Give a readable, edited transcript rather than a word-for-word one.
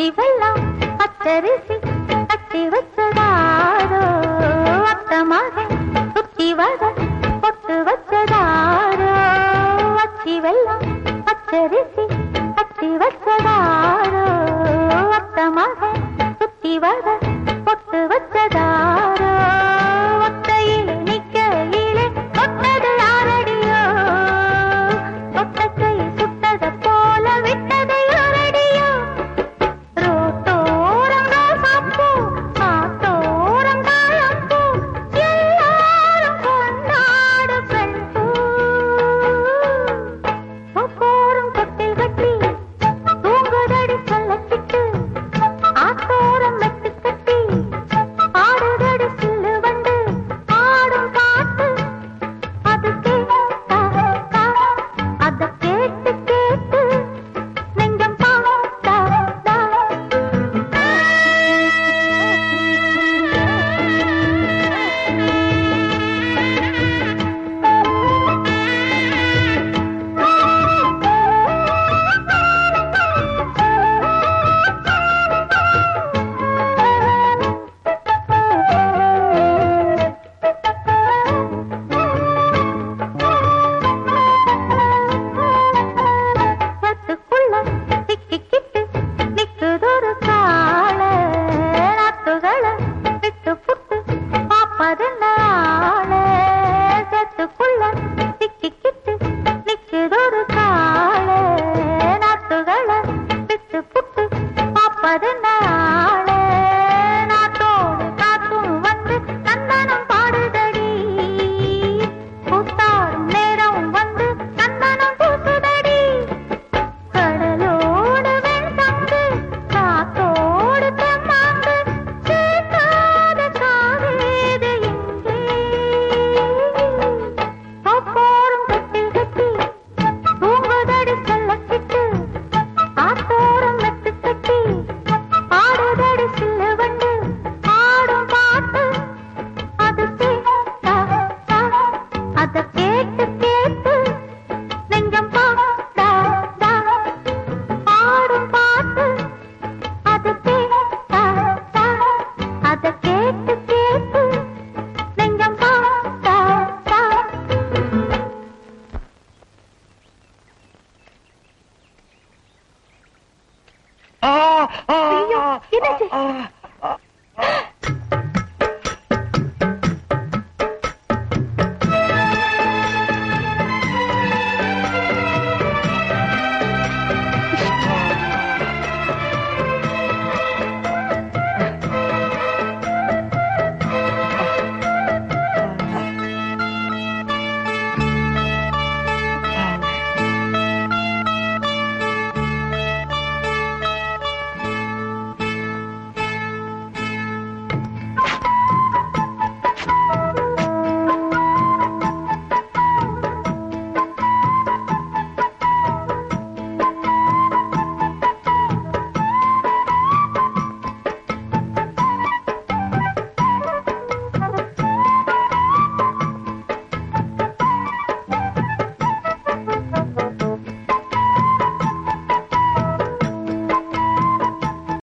வெள்ளம் பச்சரிசி கட்டி வச்சதாரோ அத்தமாக சுத்தி வர பொட்டு வச்சதாரோ அச்சி வெள்ளம் பச்சரிசி கட்டி வச்சதாரோ அத்தமாக சுத்தி வர பொட்டு வச்சதாரோ ஒத்தையிலே நிக்கையிலே தொட்டது யாரடியோ தொட்டக்கை சுட்டத போல விட்டது யாரடியோ ரோட்டோரம் ரோசாப்பூ காத்தோரம் தாழம்பூ எல்லாரும் கொண்டாடு பெண் பூ போரும் தொட்டில் கட்டி தூங்குதடி சொல்லச்சிட்டு ஆத்தோரம் மெட்டு கட்டி ஆடுதடி சில்லு வண்டு ஆடும் பாட்டு அது கேட்டா அத கேட்டு கேட்டு நெஞ்சம் பாட்டா சத்துக்குள்ள சிக்கிக்கிட்டு நிக்குதொரு காள நாத்துகளை விட்டு புட்டு பாப்பதென்ன ஆள சத்துக்குள்ள சிக்கிக்கிட்டு நிக்குதொரு காள நாத்துகளை விட்டு புட்டு பாப்பதென்ன ஆள நாத்தோடு காத்தும் வந்து கண்ணனம் பாடுதடி பூத்தாடும் நேரம் வந்து கண்ணனம் பூசுதடி கடலோடு வெண்சங்கு காத்தோடு தெம்மாங்கு சேர்க்காத காவேது எங்கே போரும் தொட்டில் கட்டி தூங்குதடி சொல்லச்சிட்டு ஆத்தோரம் மெட்டு கட்டி ஆடுதடி சில்லு வண்டு ஆடும் பாட்டு அது கேட்டா அத கேட்டு கேட்டு நெஞ்சம் பாட்டா ஆடும் பாட்டு அது கேட்டா அத கேட்டு கேட்டு நெஞ்சம் பாட்டா ஆ, ஆ, ஐயோ, என்னாச்சு? ஆ,